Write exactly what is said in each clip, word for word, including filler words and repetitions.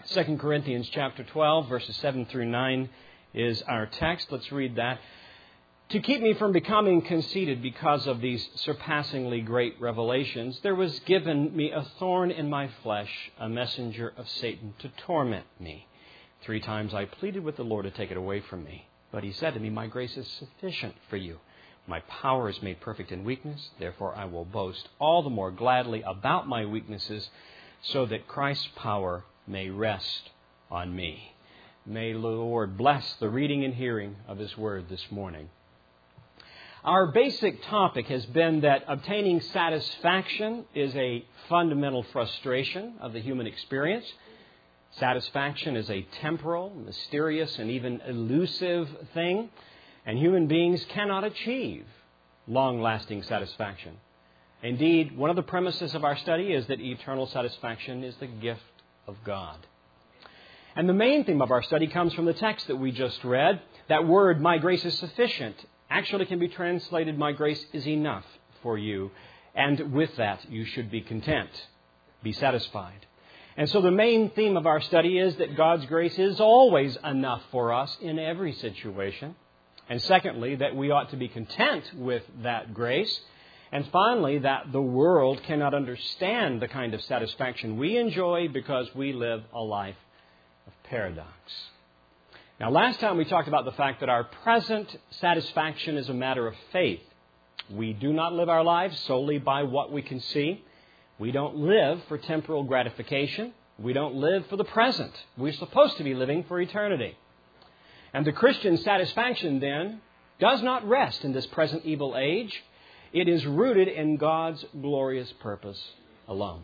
Second Corinthians chapter twelve, verses seven through nine is our text. Let's read that. To keep me from becoming conceited because of these surpassingly great revelations, there was given me a thorn in my flesh, a messenger of Satan to torment me. Three times I pleaded with the Lord to take it away from me. But He said to me, my grace is sufficient for you. My power is made perfect in weakness. Therefore I will boast all the more gladly about my weaknesses, so that Christ's power may rest on me. May the Lord bless the reading and hearing of His Word this morning. Our basic topic has been that obtaining satisfaction is a fundamental frustration of the human experience. Satisfaction is a temporal, mysterious, and even elusive thing, and human beings cannot achieve long-lasting satisfaction. Indeed, one of the premises of our study is that eternal satisfaction is the gift of God. And the main theme of our study comes from the text that we just read. That word, my grace is sufficient, actually can be translated, my grace is enough for you. And with that, you should be content, be satisfied. And so the main theme of our study is that God's grace is always enough for us in every situation. And secondly, that we ought to be content with that grace. And finally, that the world cannot understand the kind of satisfaction we enjoy because we live a life of paradox. Now, last time we talked about the fact that our present satisfaction is a matter of faith. We do not live our lives solely by what we can see. We don't live for temporal gratification. We don't live for the present. We're supposed to be living for eternity. And the Christian satisfaction, then, does not rest in this present evil age. It is rooted in God's glorious purpose alone.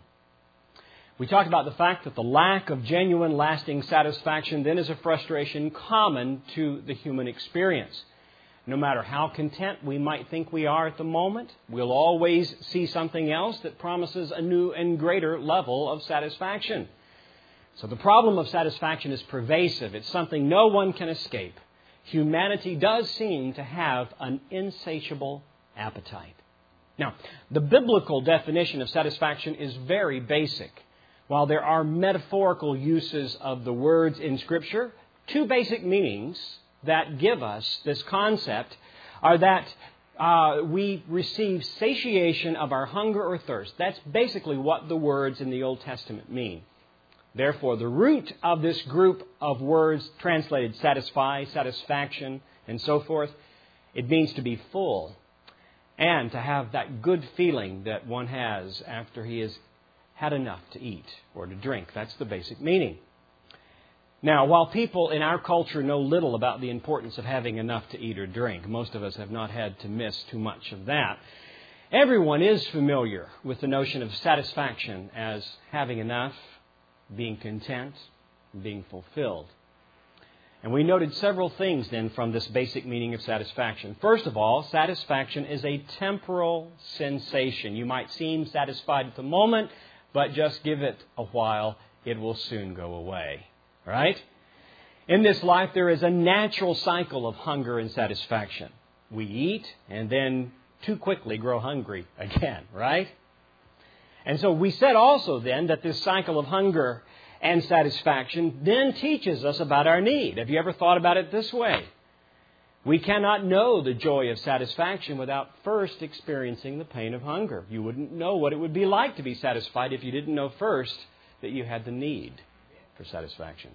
We talked about the fact that the lack of genuine, lasting satisfaction then is a frustration common to the human experience. No matter how content we might think we are at the moment, we'll always see something else that promises a new and greater level of satisfaction. So the problem of satisfaction is pervasive. It's something no one can escape. Humanity does seem to have an insatiable appetite. Now, the biblical definition of satisfaction is very basic. While there are metaphorical uses of the words in Scripture, two basic meanings that give us this concept are that uh, we receive satiation of our hunger or thirst. That's basically what the words in the Old Testament mean. Therefore, the root of this group of words translated satisfy, satisfaction, and so forth, it means to be full and to have that good feeling that one has after he has had enough to eat or to drink. That's the basic meaning. Now, while people in our culture know little about the importance of having enough to eat or drink, most of us have not had to miss too much of that. Everyone is familiar with the notion of satisfaction as having enough, being content, being fulfilled. And we noted several things then from this basic meaning of satisfaction. First of all, satisfaction is a temporal sensation. You might seem satisfied at the moment, but just give it a while, it will soon go away. Right? In this life, there is a natural cycle of hunger and satisfaction. We eat and then too quickly grow hungry again, right? And so we said also then that this cycle of hunger and satisfaction then teaches us about our need. Have you ever thought about it this way? We cannot know the joy of satisfaction without first experiencing the pain of hunger. You wouldn't know what it would be like to be satisfied if you didn't know first that you had the need for satisfaction.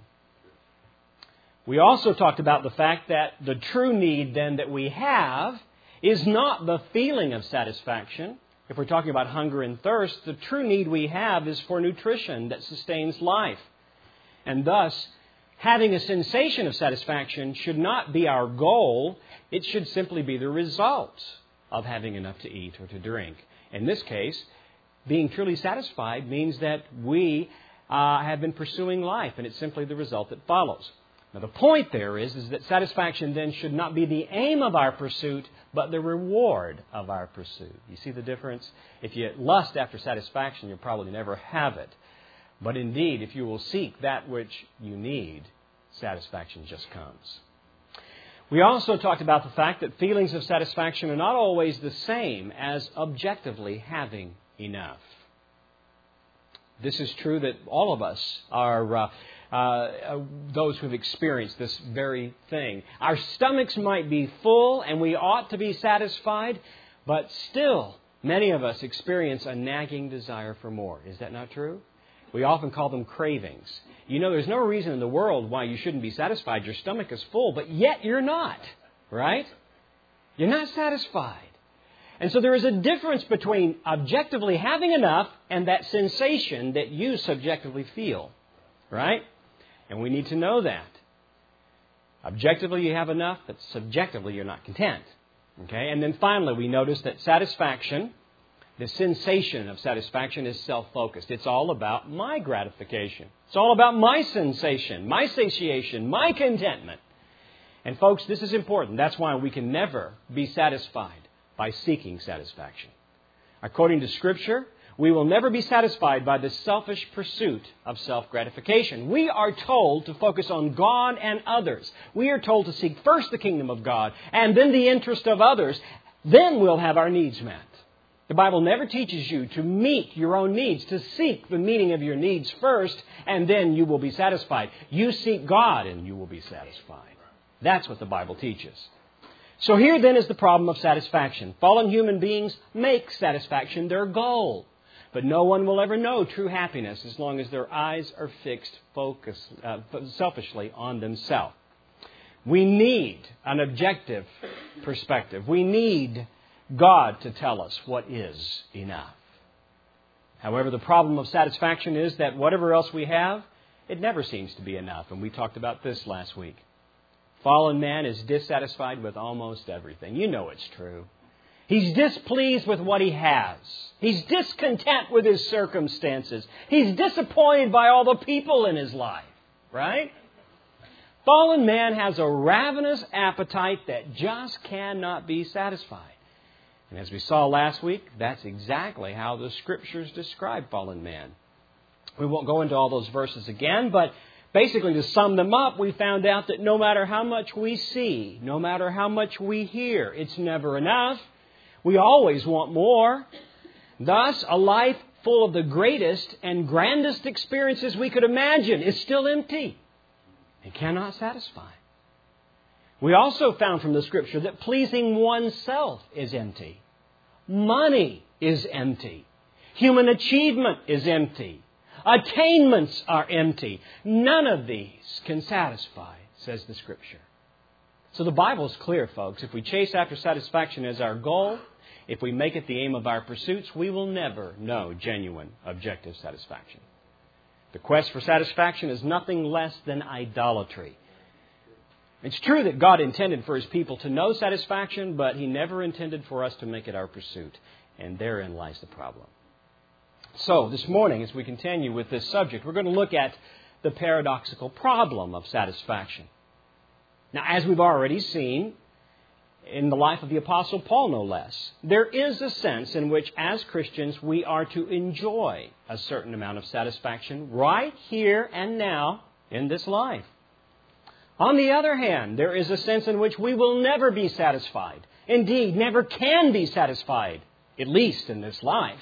We also talked about the fact that the true need then that we have is not the feeling of satisfaction. If we're talking about hunger and thirst, the true need we have is for nutrition that sustains life. And thus, having a sensation of satisfaction should not be our goal. It should simply be the result of having enough to eat or to drink. In this case, being truly satisfied means that we uh, have been pursuing life, and it's simply the result that follows. Now, the point there is, is that satisfaction then should not be the aim of our pursuit, but the reward of our pursuit. You see the difference? If you lust after satisfaction, you'll probably never have it. But indeed, if you will seek that which you need, satisfaction just comes. We also talked about the fact that feelings of satisfaction are not always the same as objectively having enough. This is true that all of us are uh, uh, uh, those who have experienced this very thing. Our stomachs might be full and we ought to be satisfied, but still, many of us experience a nagging desire for more. Is that not true? We often call them cravings. You know, there's no reason in the world why you shouldn't be satisfied. Your stomach is full, but yet you're not, right? You're not satisfied. And so there is a difference between objectively having enough and that sensation that you subjectively feel, right? And we need to know that. Objectively you have enough, but subjectively you're not content. Okay? And then finally we notice that satisfaction, the sensation of satisfaction, is self-focused. It's all about my gratification. It's all about my sensation, my satiation, my contentment. And folks, this is important. That's why we can never be satisfied by seeking satisfaction. According to Scripture, we will never be satisfied by the selfish pursuit of self-gratification. We are told to focus on God and others. We are told to seek first the kingdom of God and then the interest of others. Then we'll have our needs met. The Bible never teaches you to meet your own needs, to seek the meeting of your needs first, and then you will be satisfied. You seek God and you will be satisfied. That's what the Bible teaches. So here then is the problem of satisfaction. Fallen human beings make satisfaction their goal. But no one will ever know true happiness as long as their eyes are fixed focus, uh, selfishly on themselves. We need an objective perspective. We need God to tell us what is enough. However, the problem of satisfaction is that whatever else we have, it never seems to be enough. And we talked about this last week. Fallen man is dissatisfied with almost everything. You know it's true. He's displeased with what he has. He's discontent with his circumstances. He's disappointed by all the people in his life. Right? Fallen man has a ravenous appetite that just cannot be satisfied. And as we saw last week, that's exactly how the Scriptures describe fallen man. We won't go into all those verses again, but basically, to sum them up, we found out that no matter how much we see, no matter how much we hear, it's never enough. We always want more. Thus, a life full of the greatest and grandest experiences we could imagine is still empty and cannot satisfy. We also found from the Scripture that pleasing oneself is empty. Money is empty. Human achievement is empty. Attainments are empty. None of these can satisfy, says the Scripture. So the Bible is clear, folks. If we chase after satisfaction as our goal, if we make it the aim of our pursuits, we will never know genuine, objective satisfaction. The quest for satisfaction is nothing less than idolatry. It's true that God intended for His people to know satisfaction, but He never intended for us to make it our pursuit. And therein lies the problem. So, this morning, as we continue with this subject, we're going to look at the paradoxical problem of satisfaction. Now, as we've already seen in the life of the Apostle Paul, no less, there is a sense in which, as Christians, we are to enjoy a certain amount of satisfaction right here and now in this life. On the other hand, there is a sense in which we will never be satisfied. Indeed, never can be satisfied, at least in this life.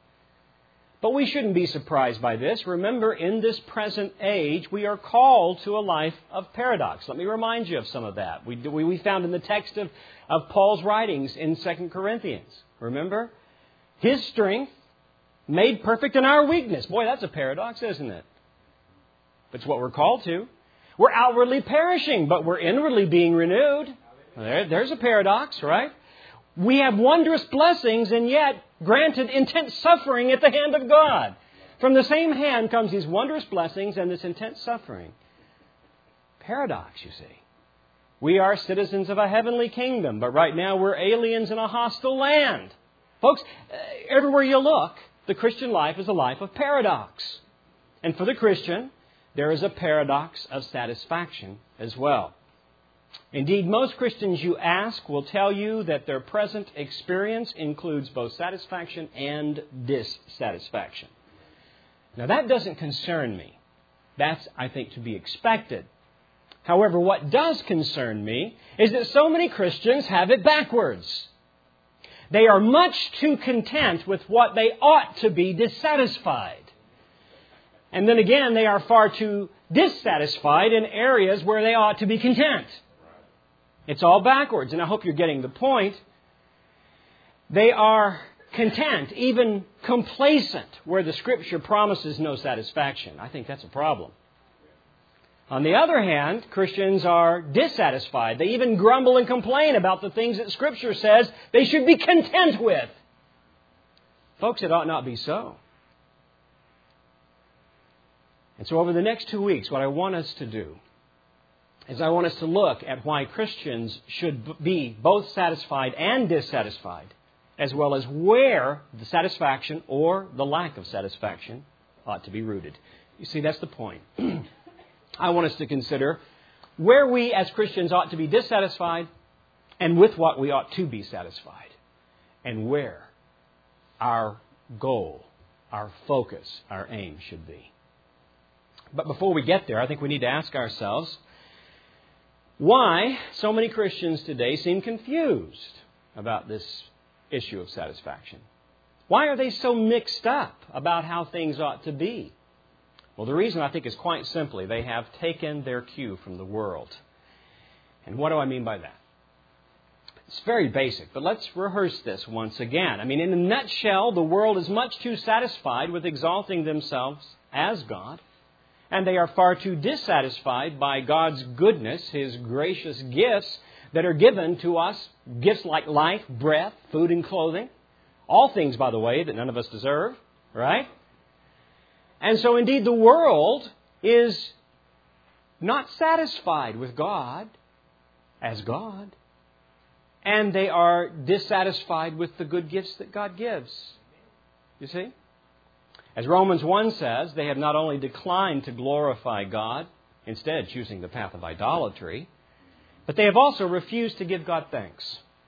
But we shouldn't be surprised by this. Remember, in this present age, we are called to a life of paradox. Let me remind you of some of that. We, we found in the text of, of Paul's writings in Second Corinthians. Remember? His strength made perfect in our weakness. Boy, that's a paradox, isn't it? It's what we're called to. We're outwardly perishing, but we're inwardly being renewed. There, there's a paradox, right? We have wondrous blessings and yet granted intense suffering at the hand of God. From the same hand comes these wondrous blessings and this intense suffering. Paradox, you see. We are citizens of a heavenly kingdom, but right now we're aliens in a hostile land. Folks, everywhere you look, the Christian life is a life of paradox. And for the Christian, there is a paradox of satisfaction as well. Indeed, most Christians you ask will tell you that their present experience includes both satisfaction and dissatisfaction. Now, that doesn't concern me. That's, I think, to be expected. However, what does concern me is that so many Christians have it backwards. They are much too content with what they ought to be dissatisfied. And then again, they are far too dissatisfied in areas where they ought to be content. It's all backwards, and I hope you're getting the point. They are content, even complacent, where the Scripture promises no satisfaction. I think that's a problem. On the other hand, Christians are dissatisfied. They even grumble and complain about the things that Scripture says they should be content with. Folks, it ought not be so. And so over the next two weeks, what I want us to do is I want us to look at why Christians should be both satisfied and dissatisfied, as well as where the satisfaction or the lack of satisfaction ought to be rooted. You see, that's the point. I want us to consider where we as Christians ought to be dissatisfied and with what we ought to be satisfied, and where our goal, our focus, our aim should be. But before we get there, I think we need to ask ourselves why so many Christians today seem confused about this issue of satisfaction. Why are they so mixed up about how things ought to be? Well, the reason I think is quite simply they have taken their cue from the world. And what do I mean by that? It's very basic, but let's rehearse this once again. I mean, in a nutshell, the world is much too satisfied with exalting themselves as God, and they are far too dissatisfied by God's goodness, His gracious gifts that are given to us, gifts like life, breath, food, and clothing. All things, by the way, that none of us deserve, right? And so, indeed, the world is not satisfied with God as God. And they are dissatisfied with the good gifts that God gives. You see? As Romans one says, they have not only declined to glorify God, instead choosing the path of idolatry, but they have also refused to give God thanks.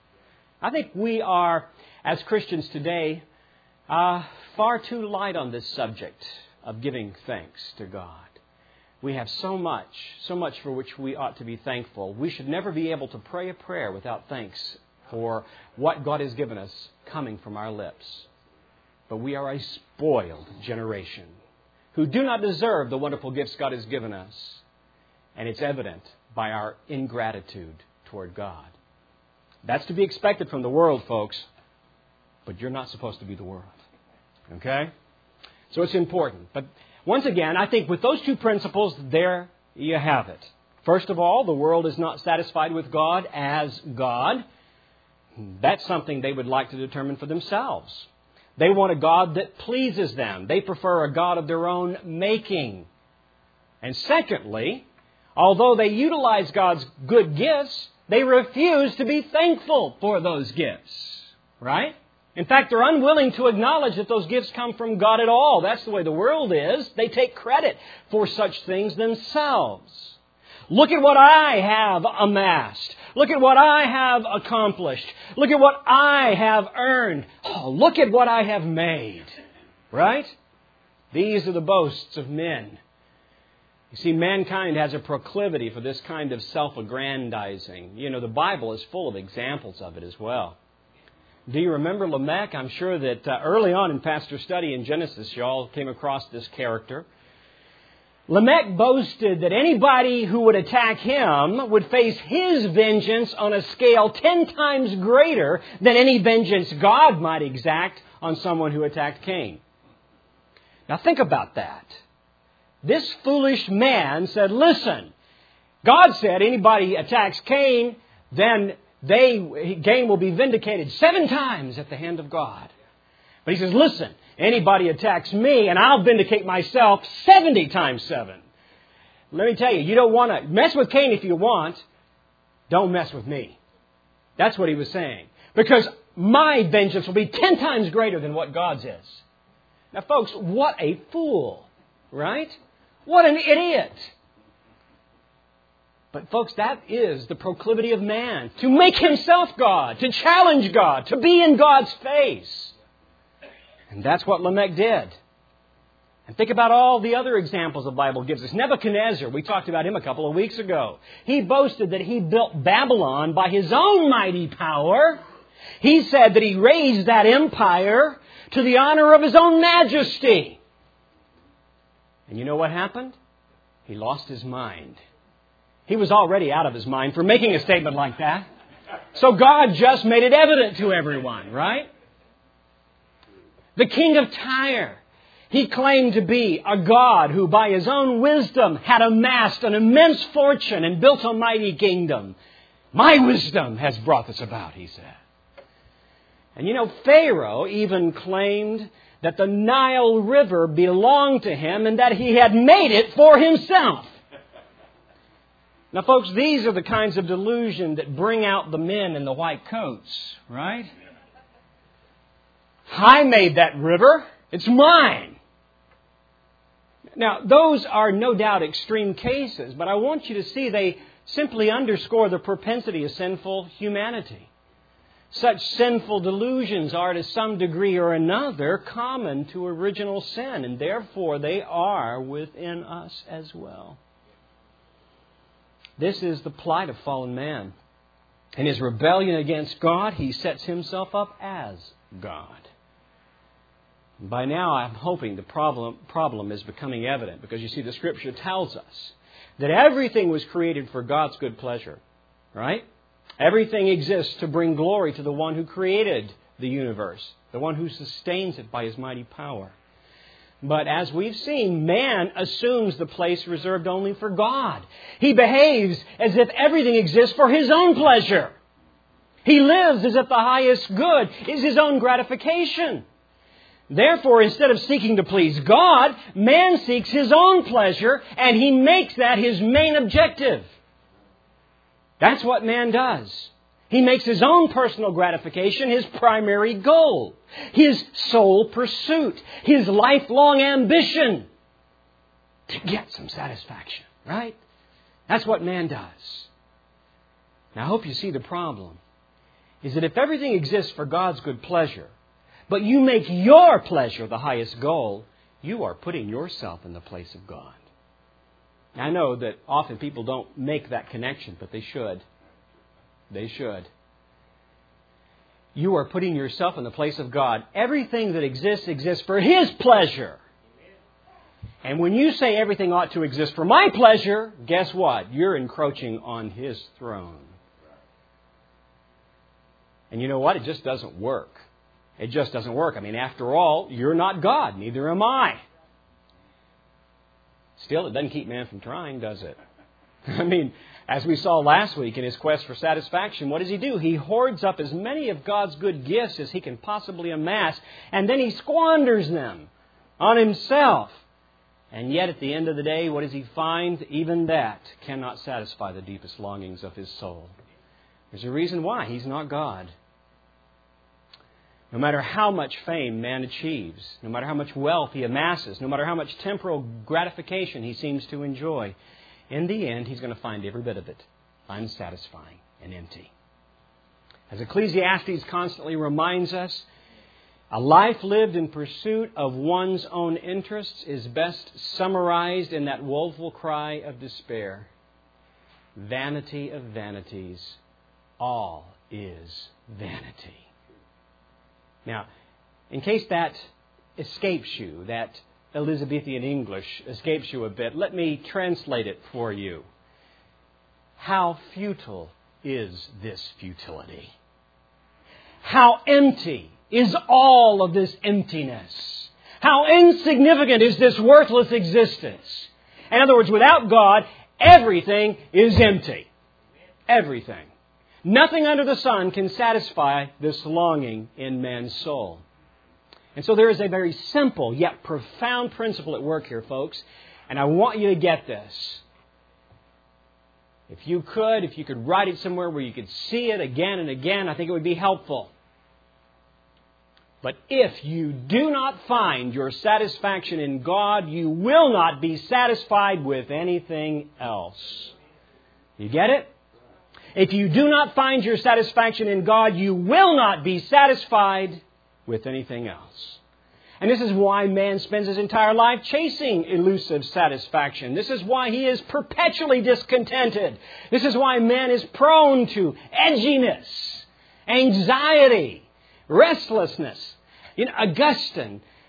I think we are, as Christians today, uh, far too light on this subject of giving thanks to God. We have so much, so much for which we ought to be thankful. We should never be able to pray a prayer without thanks for what God has given us coming from our lips. But we are a spoiled generation who do not deserve the wonderful gifts God has given us. And it's evident by our ingratitude toward God. That's to be expected from the world, folks. But you're not supposed to be the world. Okay? So it's important. But once again, I think with those two principles, there you have it. First of all, the world is not satisfied with God as God. That's something they would like to determine for themselves. They want a God that pleases them. They prefer a God of their own making. And secondly, although they utilize God's good gifts, they refuse to be thankful for those gifts. Right? In fact, they're unwilling to acknowledge that those gifts come from God at all. That's the way the world is. They take credit for such things themselves. Look at what I have amassed. Look at what I have accomplished. Look at what I have earned. Oh, look at what I have made. Right? These are the boasts of men. You see, mankind has a proclivity for this kind of self-aggrandizing. You know, the Bible is full of examples of it as well. Do you remember Lamech? I'm sure that uh, early on in pastor study in Genesis, you all came across this character. Lamech boasted that anybody who would attack him would face his vengeance on a scale ten times greater than any vengeance God might exact on someone who attacked Cain. Now think about that. This foolish man said, listen, God said anybody attacks Cain, then They, Cain will be vindicated seven times at the hand of God. But he says, listen, anybody attacks me and I'll vindicate myself seventy times seven. Let me tell you, you don't want to mess with Cain if you want. Don't mess with me. That's what he was saying. Because my vengeance will be ten times greater than what God's is. Now, folks, what a fool, right? What an idiot. But folks, that is the proclivity of man, to make himself God, to challenge God, to be in God's face. And that's what Lamech did. And think about all the other examples the Bible gives us. Nebuchadnezzar, we talked about him a couple of weeks ago. He boasted that he built Babylon by his own mighty power. He said that he raised that empire to the honor of his own majesty. And you know what happened? He lost his mind. He was already out of his mind for making a statement like that. So God just made it evident to everyone, right? The king of Tyre, he claimed to be a god who by his own wisdom had amassed an immense fortune and built a mighty kingdom. My wisdom has brought this about, he said. And you know, Pharaoh even claimed that the Nile River belonged to him and that he had made it for himself. Now, folks, these are the kinds of delusion that bring out the men in the white coats, right? I made that river. It's mine. Now, those are no doubt extreme cases, but I want you to see they simply underscore the propensity of sinful humanity. Such sinful delusions are to some degree or another common to original sin, and therefore they are within us as well. This is the plight of fallen man. In his rebellion against God, he sets himself up as God. By now, I'm hoping the problem, problem is becoming evident, because you see, the Scripture tells us that everything was created for God's good pleasure, right? Everything exists to bring glory to the one who created the universe, the one who sustains it by His mighty power. But as we've seen, man assumes the place reserved only for God. He behaves as if everything exists for his own pleasure. He lives as if the highest good is his own gratification. Therefore, instead of seeking to please God, man seeks his own pleasure, and he makes that his main objective. That's what man does. He makes his own personal gratification his primary goal, his sole pursuit, his lifelong ambition to get some satisfaction, right? That's what man does. Now, I hope you see the problem is that if everything exists for God's good pleasure, but you make your pleasure the highest goal, you are putting yourself in the place of God. I know that often people don't make that connection, but they should. They should. You are putting yourself in the place of God. Everything that exists exists for His pleasure. And when you say everything ought to exist for my pleasure, guess what? You're encroaching on His throne. And you know what? It just doesn't work. It just doesn't work. I mean, after all, you're not God. Neither am I. Still, it doesn't keep man from trying, does it? I mean, as we saw last week in his quest for satisfaction, what does he do? He hoards up as many of God's good gifts as he can possibly amass, and then he squanders them on himself. And yet, at the end of the day, what does he find? Even that cannot satisfy the deepest longings of his soul. There's a reason why he's not God. No matter how much fame man achieves, no matter how much wealth he amasses, no matter how much temporal gratification he seems to enjoy, in the end, he's going to find every bit of it unsatisfying and empty. As Ecclesiastes constantly reminds us, a life lived in pursuit of one's own interests is best summarized in that woeful cry of despair. Vanity of vanities, all is vanity. Now, in case that escapes you, that Elizabethan English escapes you a bit, let me translate it for you. How futile is this futility? How empty is all of this emptiness? How insignificant is this worthless existence? In other words, without God, everything is empty. Everything. Nothing under the sun can satisfy this longing in man's soul. And so there is a very simple yet profound principle at work here, folks. And I want you to get this. If you could, if you could write it somewhere where you could see it again and again, I think it would be helpful. But if you do not find your satisfaction in God, you will not be satisfied with anything else. You get it? If you do not find your satisfaction in God, you will not be satisfied with anything else. And this is why man spends his entire life chasing elusive satisfaction. This is why he is perpetually discontented. This is why man is prone to edginess, anxiety, restlessness. You know, Augustine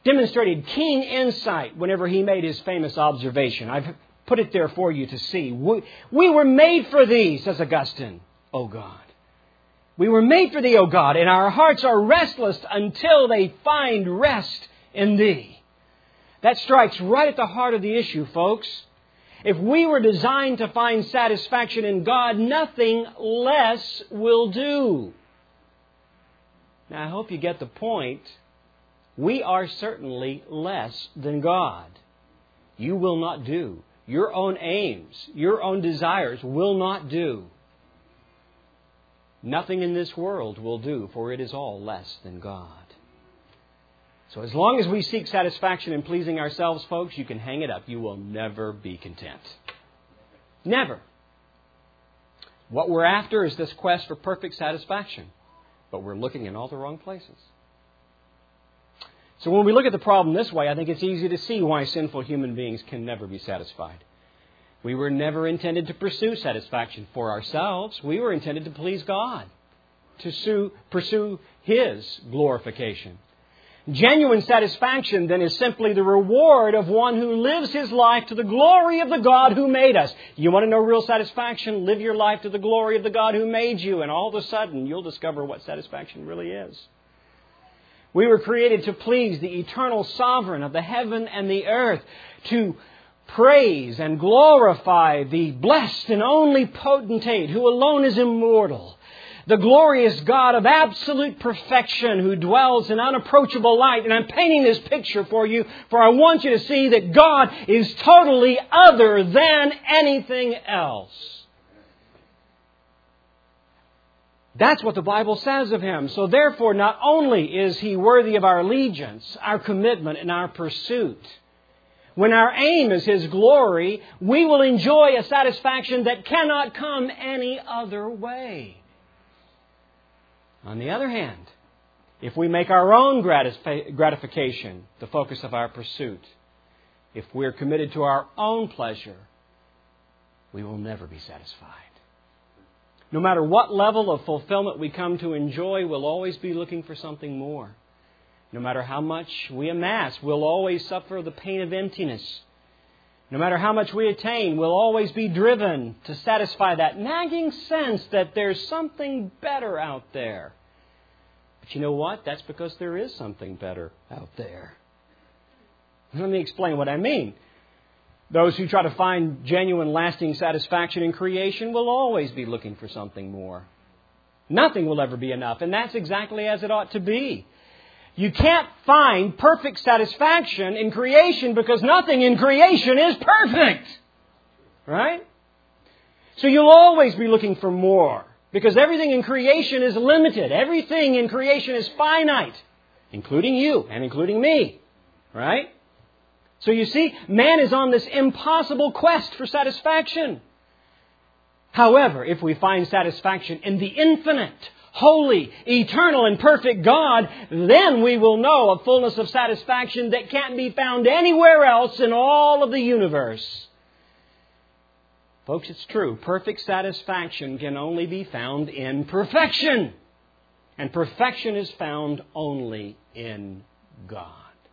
demonstrated keen insight whenever he made his famous observation. I've put it there for you to see. We, we were made for thee, says Augustine, O God. We were made for thee, O God, and our hearts are restless until they find rest in thee. That strikes right at the heart of the issue, folks. If we were designed to find satisfaction in God, nothing less will do. Now, I hope you get the point. We are certainly less than God. You will not do. Your own aims, your own desires will not do. Nothing in this world will do, for it is all less than God. So as long as we seek satisfaction in pleasing ourselves, folks, you can hang it up. You will never be content. Never. What we're after is this quest for perfect satisfaction. But we're looking in all the wrong places. So when we look at the problem this way, I think it's easy to see why sinful human beings can never be satisfied. We were never intended to pursue satisfaction for ourselves. We were intended to please God, to sue, pursue His glorification. Genuine satisfaction, then, is simply the reward of one who lives his life to the glory of the God who made us. You want to know real satisfaction? Live your life to the glory of the God who made you, and all of a sudden you'll discover what satisfaction really is. We were created to please the eternal sovereign of the heaven and the earth, to praise and glorify the blessed and only potentate who alone is immortal, the glorious God of absolute perfection who dwells in unapproachable light. And I'm painting this picture for you, for I want you to see that God is totally other than anything else. That's what the Bible says of Him. So therefore, not only is He worthy of our allegiance, our commitment, and our pursuit, when our aim is His glory, we will enjoy a satisfaction that cannot come any other way. On the other hand, if we make our own gratification the focus of our pursuit, if we're committed to our own pleasure, we will never be satisfied. No matter what level of fulfillment we come to enjoy, we'll always be looking for something more. No matter how much we amass, we'll always suffer the pain of emptiness. No matter how much we attain, we'll always be driven to satisfy that nagging sense that there's something better out there. But you know what? That's because there is something better out there. Let me explain what I mean. Those who try to find genuine, lasting satisfaction in creation will always be looking for something more. Nothing will ever be enough, and that's exactly as it ought to be. You can't find perfect satisfaction in creation because nothing in creation is perfect. Right? So you'll always be looking for more because everything in creation is limited. Everything in creation is finite, including you and including me. Right? So you see, man is on this impossible quest for satisfaction. However, if we find satisfaction in the infinite, holy, eternal, and perfect God, then we will know a fullness of satisfaction that can't be found anywhere else in all of the universe. Folks, it's true. Perfect satisfaction can only be found in perfection. And perfection is found only in God.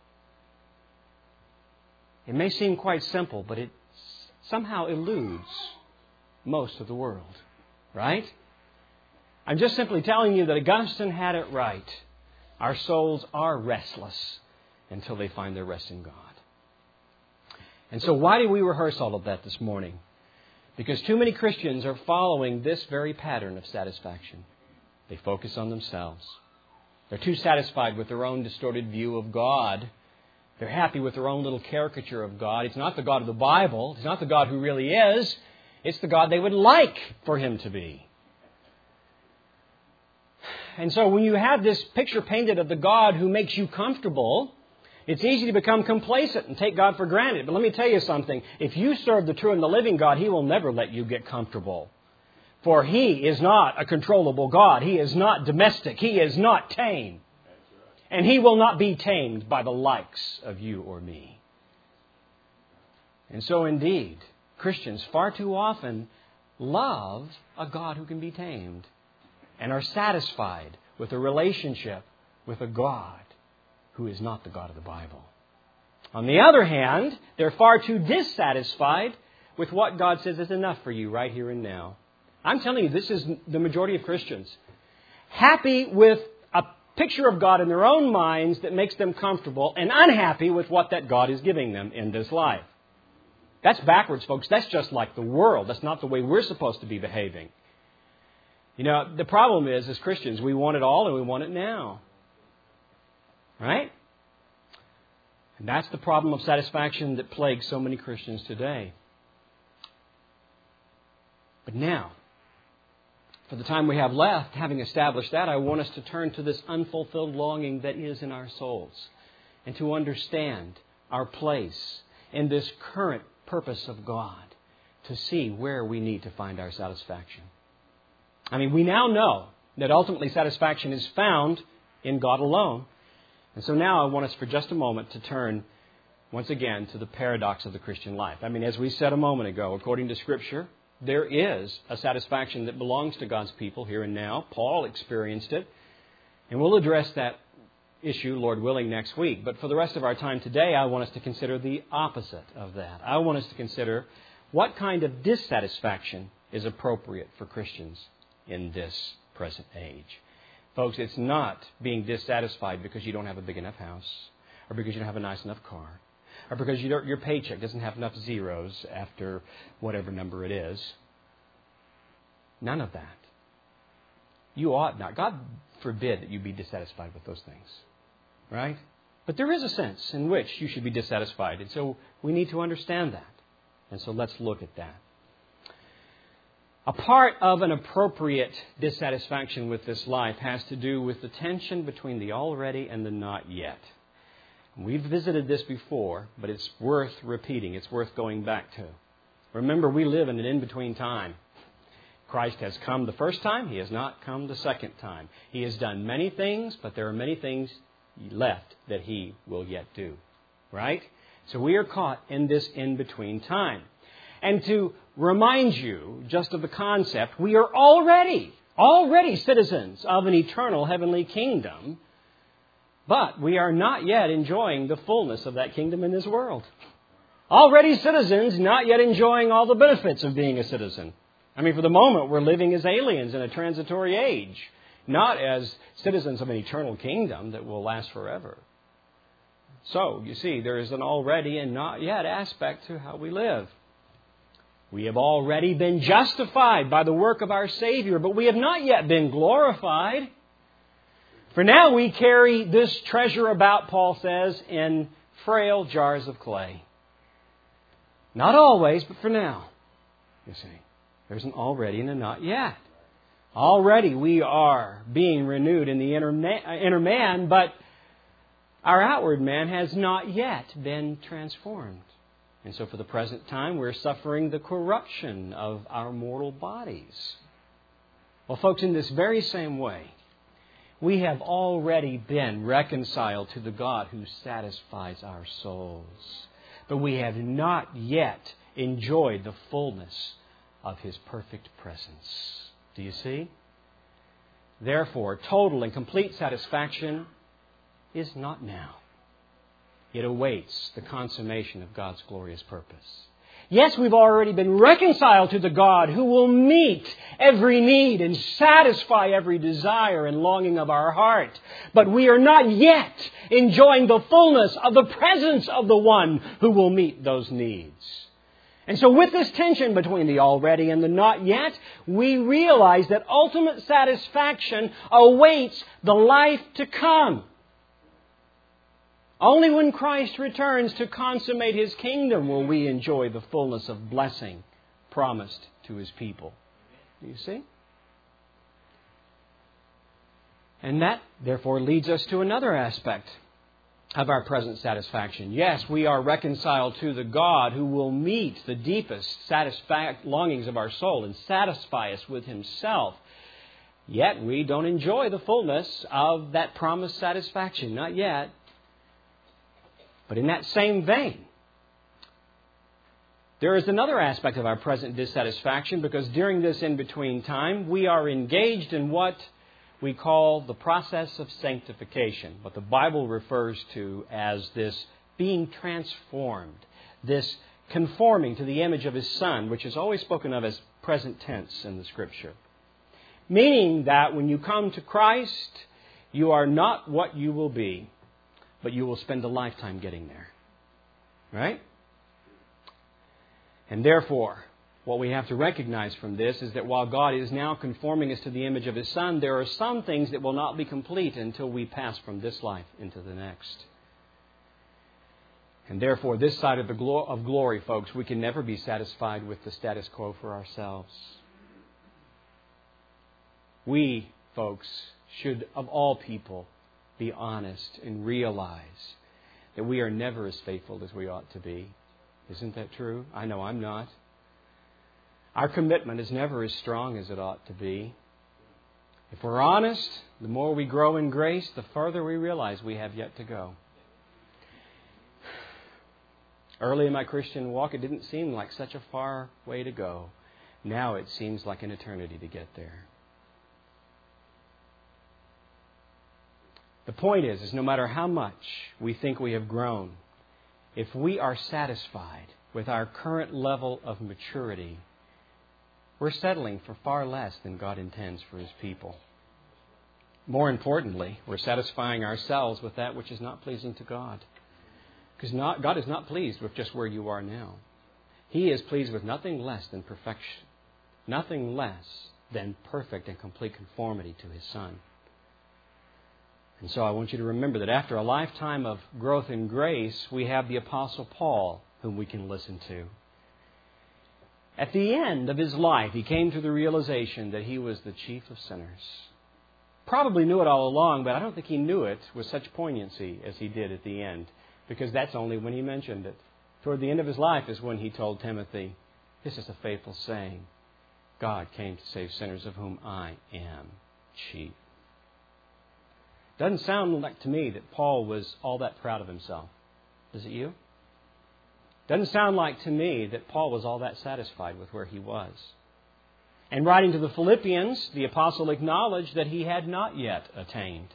It may seem quite simple, but it somehow eludes most of the world. Right? I'm just simply telling you that Augustine had it right. Our souls are restless until they find their rest in God. And so why do we rehearse all of that this morning? Because too many Christians are following this very pattern of satisfaction. They focus on themselves. They're too satisfied with their own distorted view of God. They're happy with their own little caricature of God. It's not the God of the Bible. It's not the God who really is. It's the God they would like for Him to be. And so when you have this picture painted of the God who makes you comfortable, it's easy to become complacent and take God for granted. But let me tell you something. If you serve the true and the living God, He will never let you get comfortable. For He is not a controllable God. He is not domestic. He is not tame. And He will not be tamed by the likes of you or me. And so indeed, Christians far too often love a God who can be tamed and are satisfied with a relationship with a God who is not the God of the Bible. On the other hand, they're far too dissatisfied with what God says is enough for you right here and now. I'm telling you, this is the majority of Christians. Happy with a picture of God in their own minds that makes them comfortable, and unhappy with what that God is giving them in this life. That's backwards, folks. That's just like the world. That's not the way we're supposed to be behaving. You know, the problem is, as Christians, we want it all and we want it now. Right? And that's the problem of satisfaction that plagues so many Christians today. But now, for the time we have left, having established that, I want us to turn to this unfulfilled longing that is in our souls and to understand our place in this current purpose of God, to see where we need to find our satisfaction. I mean, we now know that ultimately satisfaction is found in God alone. And so now I want us for just a moment to turn once again to the paradox of the Christian life. I mean, as we said a moment ago, according to Scripture, there is a satisfaction that belongs to God's people here and now. Paul experienced it. And we'll address that issue, Lord willing, next week. But for the rest of our time today, I want us to consider the opposite of that. I want us to consider what kind of dissatisfaction is appropriate for Christians in this present age. Folks, it's not being dissatisfied because you don't have a big enough house, or because you don't have a nice enough car, or because you don't, your paycheck doesn't have enough zeros after whatever number it is. None of that. You ought not. God forbid that you be dissatisfied with those things. Right? But there is a sense in which you should be dissatisfied. And so we need to understand that. And so let's look at that. A part of an appropriate dissatisfaction with this life has to do with the tension between the already and the not yet. We've visited this before, but it's worth repeating. It's worth going back to. Remember, we live in an in-between time. Christ has come the first time. He has not come the second time. He has done many things, but there are many things left that He will yet do. Right? So we are caught in this in-between time. And to remind you just of the concept, we are already, already citizens of an eternal heavenly kingdom, but we are not yet enjoying the fullness of that kingdom in this world. Already citizens, not yet enjoying all the benefits of being a citizen. I mean, for the moment, we're living as aliens in a transitory age, not as citizens of an eternal kingdom that will last forever. So, you see, there is an already and not yet aspect to how we live. We have already been justified by the work of our Savior, but we have not yet been glorified. For now we carry this treasure about, Paul says, in frail jars of clay. Not always, but for now, you see. There's an already and a not yet. Already we are being renewed in the inner man, inner man, but our outward man has not yet been transformed. And so for the present time, we're suffering the corruption of our mortal bodies. Well, folks, in this very same way, we have already been reconciled to the God who satisfies our souls. But we have not yet enjoyed the fullness of His perfect presence. Do you see? Therefore, total and complete satisfaction is not now. It awaits the consummation of God's glorious purpose. Yes, we've already been reconciled to the God who will meet every need and satisfy every desire and longing of our heart. But we are not yet enjoying the fullness of the presence of the one who will meet those needs. And so with this tension between the already and the not yet, we realize that ultimate satisfaction awaits the life to come. Only when Christ returns to consummate His kingdom will we enjoy the fullness of blessing promised to His people. Do you see? And that, therefore, leads us to another aspect of our present satisfaction. Yes, we are reconciled to the God who will meet the deepest satisfa- longings of our soul and satisfy us with Himself. Yet we don't enjoy the fullness of that promised satisfaction. Not yet. But in that same vein, there is another aspect of our present dissatisfaction, because during this in-between time, we are engaged in what we call the process of sanctification, what the Bible refers to as this being transformed, this conforming to the image of His Son, which is always spoken of as present tense in the Scripture. Meaning that when you come to Christ, you are not what you will be, but you will spend a lifetime getting there. Right? And therefore, what we have to recognize from this is that while God is now conforming us to the image of His Son, there are some things that will not be complete until we pass from this life into the next. And therefore, this side of the glo- of glory, folks, we can never be satisfied with the status quo for ourselves. We, folks, should, of all people, be honest and realize that we are never as faithful as we ought to be. Isn't that true? I know I'm not. Our commitment is never as strong as it ought to be. If we're honest, the more we grow in grace, the further we realize we have yet to go. Early in my Christian walk, it didn't seem like such a far way to go. Now it seems like an eternity to get there. The point is, is no matter how much we think we have grown, if we are satisfied with our current level of maturity, we're settling for far less than God intends for His people. More importantly, we're satisfying ourselves with that which is not pleasing to God. Because not, God is not pleased with just where you are now. He is pleased with nothing less than perfection. Nothing less than perfect and complete conformity to His Son. And so I want you to remember that after a lifetime of growth in grace, we have the Apostle Paul, whom we can listen to. At the end of his life, he came to the realization that he was the chief of sinners. Probably knew it all along, but I don't think he knew it with such poignancy as he did at the end, because that's only when he mentioned it. Toward the end of his life is when he told Timothy, "This is a faithful saying. God came to save sinners, of whom I am chief." Doesn't sound like to me that Paul was all that proud of himself. Is it you? Doesn't sound like to me that Paul was all that satisfied with where he was. And writing to the Philippians, the apostle acknowledged that he had not yet attained.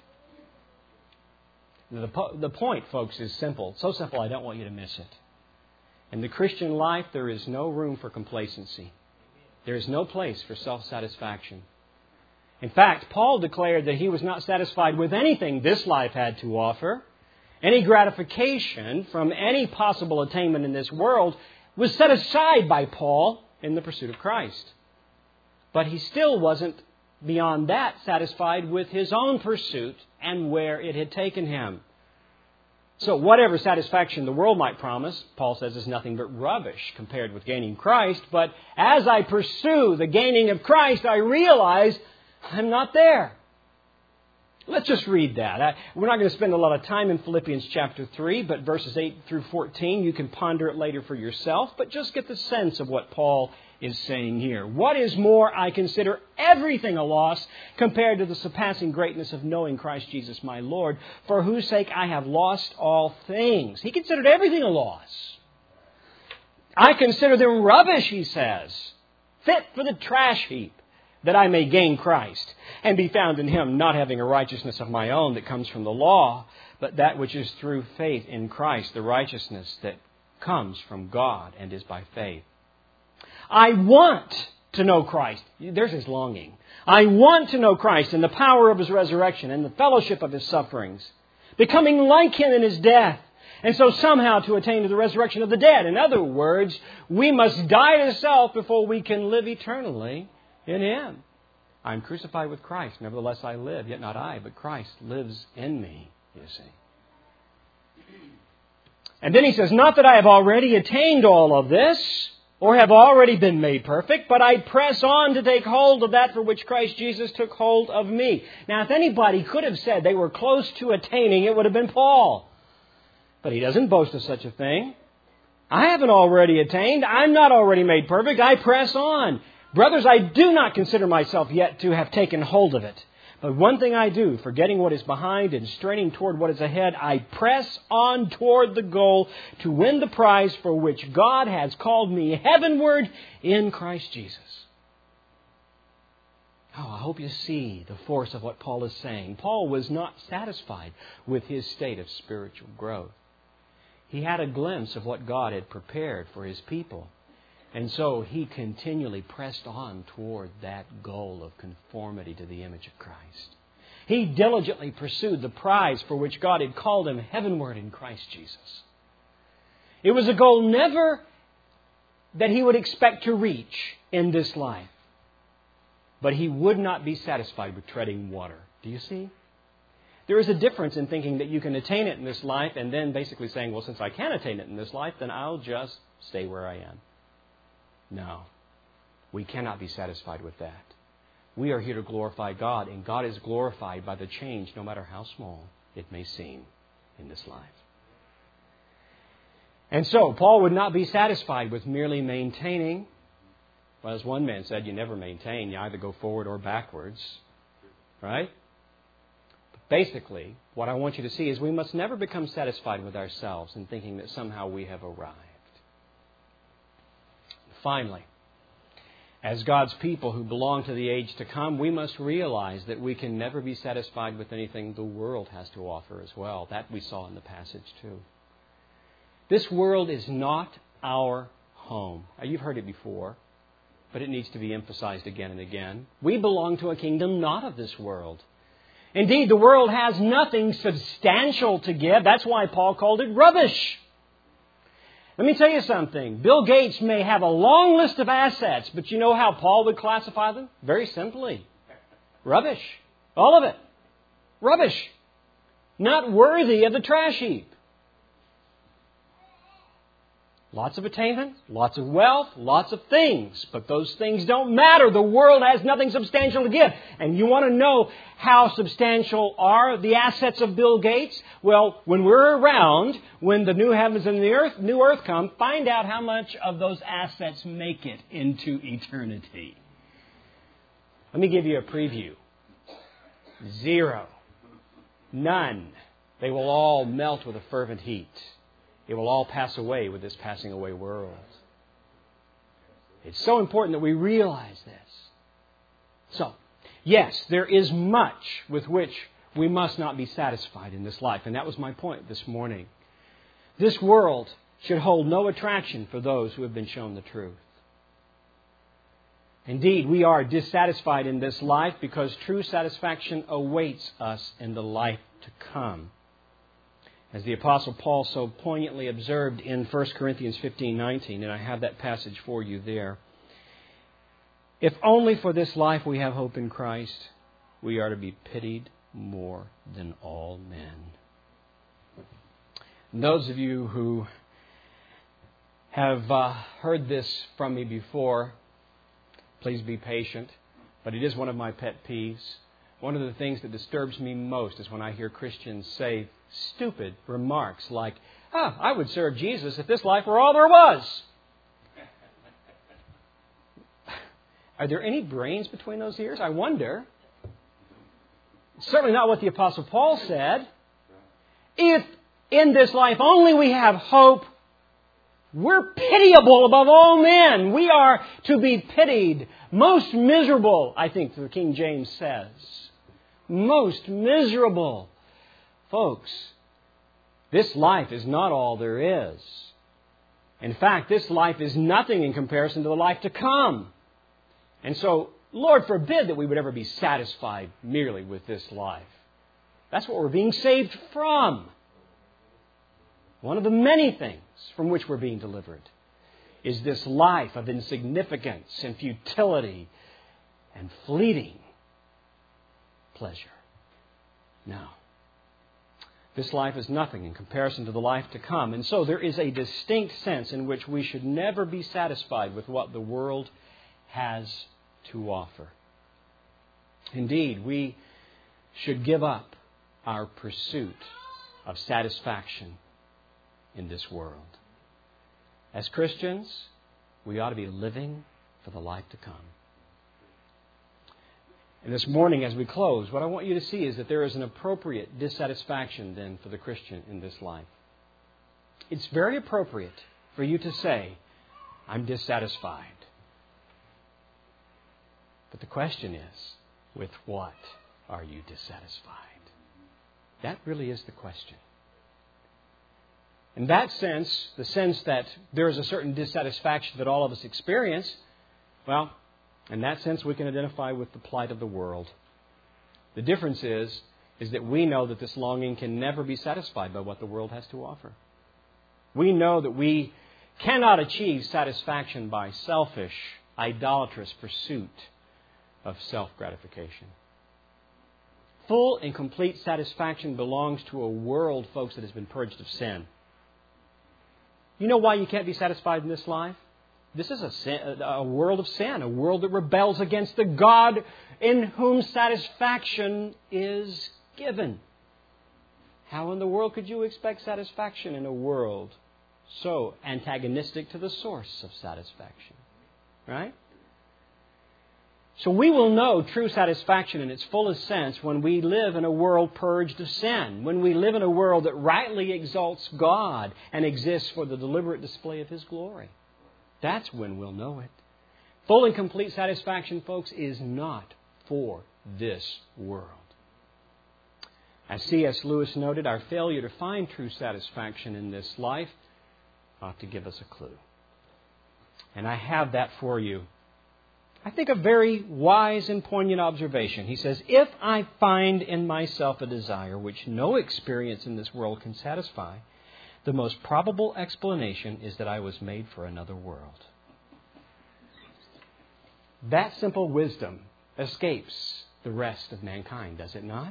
The, the point, folks, is simple. So simple I don't want you to miss it. In the Christian life, there is no room for complacency. There is no place for self-satisfaction. In fact, Paul declared that he was not satisfied with anything this life had to offer. Any gratification from any possible attainment in this world was set aside by Paul in the pursuit of Christ. But he still wasn't beyond that satisfied with his own pursuit and where it had taken him. So whatever satisfaction the world might promise, Paul says, is nothing but rubbish compared with gaining Christ. But as I pursue the gaining of Christ, I realize I'm not there. Let's just read that. I, we're not going to spend a lot of time in Philippians chapter three, but verses eight through fourteen, you can ponder it later for yourself, but just get the sense of what Paul is saying here. What is more, I consider everything a loss compared to the surpassing greatness of knowing Christ Jesus my Lord, for whose sake I have lost all things. He considered everything a loss. I consider them rubbish, he says, fit for the trash heap, that I may gain Christ and be found in Him, not having a righteousness of my own that comes from the law, but that which is through faith in Christ, the righteousness that comes from God and is by faith. I want to know Christ. There's his longing. I want to know Christ and the power of His resurrection and the fellowship of His sufferings, becoming like Him in His death, and so somehow to attain to the resurrection of the dead. In other words, we must die to self before we can live eternally in Him. I am crucified with Christ. Nevertheless I live, yet not I, but Christ lives in me, you see. And then he says, not that I have already attained all of this, or have already been made perfect, but I press on to take hold of that for which Christ Jesus took hold of me. Now, if anybody could have said they were close to attaining, it would have been Paul. But he doesn't boast of such a thing. I haven't already attained. I'm not already made perfect. I press on. Brothers, I do not consider myself yet to have taken hold of it. But one thing I do, forgetting what is behind and straining toward what is ahead, I press on toward the goal to win the prize for which God has called me heavenward in Christ Jesus. Oh, I hope you see the force of what Paul is saying. Paul was not satisfied with his state of spiritual growth. He had a glimpse of what God had prepared for His people. And so he continually pressed on toward that goal of conformity to the image of Christ. He diligently pursued the prize for which God had called him heavenward in Christ Jesus. It was a goal never that he would expect to reach in this life. But he would not be satisfied with treading water. Do you see? There is a difference in thinking that you can attain it in this life and then basically saying, well, since I can attain it in this life, then I'll just stay where I am. No. We cannot be satisfied with that. We are here to glorify God, and God is glorified by the change, no matter how small it may seem in this life. And so, Paul would not be satisfied with merely maintaining. Well, as one man said, you never maintain. You either go forward or backwards. Right? But basically, what I want you to see is we must never become satisfied with ourselves in thinking that somehow we have arrived. Finally, as God's people who belong to the age to come, we must realize that we can never be satisfied with anything the world has to offer as well. That we saw in the passage too. This world is not our home. Now, you've heard it before, but it needs to be emphasized again and again. We belong to a kingdom not of this world. Indeed, the world has nothing substantial to give. That's why Paul called it rubbish. Let me tell you something. Bill Gates may have a long list of assets, but you know how Paul would classify them? Very simply. Rubbish. All of it. Rubbish. Not worthy of the trash heap. Lots of attainment, lots of wealth, lots of things. But those things don't matter. The world has nothing substantial to give. And you want to know how substantial are the assets of Bill Gates? Well, when we're around, when the new heavens and the earth, new earth come, find out how much of those assets make it into eternity. Let me give you a preview. Zero. None. They will all melt with a fervent heat. It will all pass away with this passing away world. It's so important that we realize this. So, yes, there is much with which we must not be satisfied in this life. And that was my point this morning. This world should hold no attraction for those who have been shown the truth. Indeed, we are dissatisfied in this life because true satisfaction awaits us in the life to come. As the Apostle Paul so poignantly observed in First Corinthians fifteen nineteen, and I have that passage for you there. If only for this life we have hope in Christ, we are to be pitied more than all men. And those of you who have uh, heard this from me before, please be patient. But it is one of my pet peeves. One of the things that disturbs me most is when I hear Christians say stupid remarks like, oh, I would serve Jesus if this life were all there was. Are there any brains between those ears? I wonder. Certainly not what the Apostle Paul said. If in this life only we have hope, we're pitiable above all men. We are to be pitied. Most miserable, I think the King James says. Most miserable. Folks, this life is not all there is. In fact, this life is nothing in comparison to the life to come. And so, Lord forbid that we would ever be satisfied merely with this life. That's what we're being saved from. One of the many things from which we're being delivered is this life of insignificance and futility and fleeting pleasure. Now, this life is nothing in comparison to the life to come. And so there is a distinct sense in which we should never be satisfied with what the world has to offer. Indeed, we should give up our pursuit of satisfaction in this world. As Christians, we ought to be living for the life to come. And this morning, as we close, what I want you to see is that there is an appropriate dissatisfaction then for the Christian in this life. It's very appropriate for you to say, I'm dissatisfied. But the question is, With what are you dissatisfied? That really is the question. In that sense, the sense that there is a certain dissatisfaction that all of us experience, well, in that sense we can identify with the plight of the world. The difference is, is that we know that this longing can never be satisfied by what the world has to offer. We know that we cannot achieve satisfaction by selfish, idolatrous pursuit of self-gratification. Full and complete satisfaction belongs to a world, folks, that has been purged of sin. You know why you can't be satisfied in this life? This is a, sin, a world of sin, a world that rebels against the God in whom satisfaction is given. How in the world could you expect satisfaction in a world so antagonistic to the source of satisfaction? Right? So we will know true satisfaction in its fullest sense when we live in a world purged of sin, when we live in a world that rightly exalts God and exists for the deliberate display of His glory. That's when we'll know it. Full and complete satisfaction, folks, is not for this world. As C S Lewis noted, our failure to find true satisfaction in this life ought to give us a clue. And I have that for you. I think a very wise and poignant observation. He says, if I find in myself a desire which no experience in this world can satisfy, the most probable explanation is that I was made for another world. That simple wisdom escapes the rest of mankind, does it not?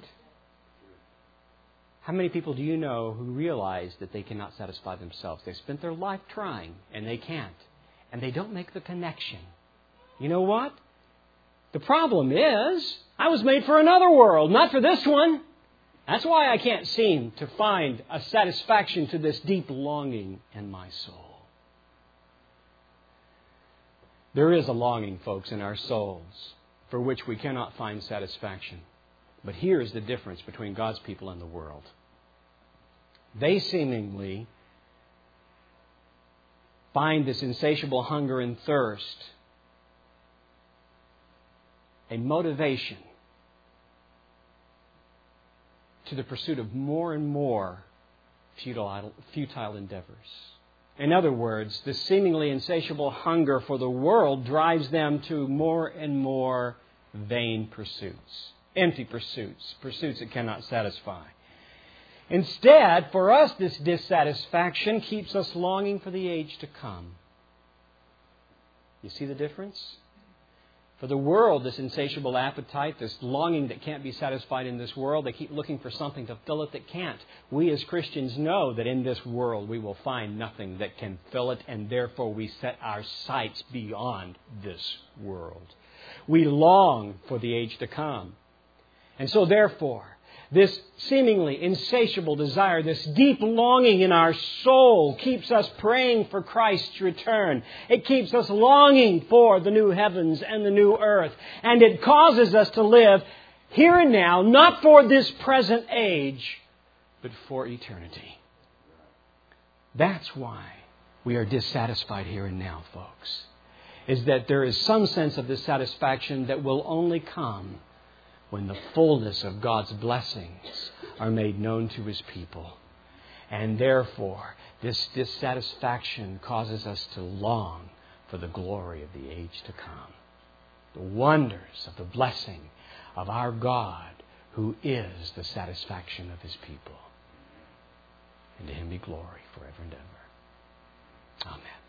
How many people do you know who realize that they cannot satisfy themselves? They've spent their life trying, and they can't. And they don't make the connection. You know what? The problem is, I was made for another world, not for this one. That's why I can't seem to find a satisfaction to this deep longing in my soul. There is a longing, folks, in our souls for which we cannot find satisfaction. But here is the difference between God's people and the world. They seemingly find this insatiable hunger and thirst a motivation to the pursuit of more and more futile, futile endeavors. In other words, this seemingly insatiable hunger for the world drives them to more and more vain pursuits, empty pursuits, pursuits that cannot satisfy. Instead, for us, this dissatisfaction keeps us longing for the age to come. You see the difference? For the world, this insatiable appetite, this longing that can't be satisfied in this world, they keep looking for something to fill it that can't. We as Christians know that in this world we will find nothing that can fill it, and therefore we set our sights beyond this world. We long for the age to come. And so therefore, this seemingly insatiable desire, this deep longing in our soul keeps us praying for Christ's return. It keeps us longing for the new heavens and the new earth. And it causes us to live here and now, not for this present age, but for eternity. That's why we are dissatisfied here and now, folks. Is that there is some sense of this satisfaction that will only come when the fullness of God's blessings are made known to His people. And therefore, this dissatisfaction causes us to long for the glory of the age to come. The wonders of the blessing of our God, who is the satisfaction of His people. And to Him be glory forever and ever. Amen.